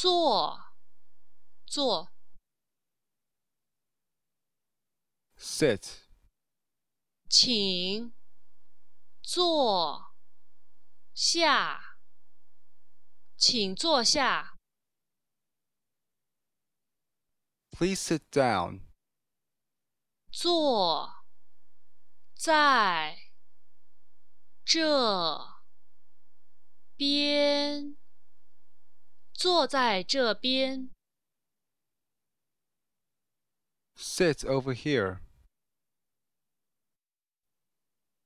坐 sit, 请坐下，请坐下。 please sit down, 坐在这边，坐在这边。 sit over here,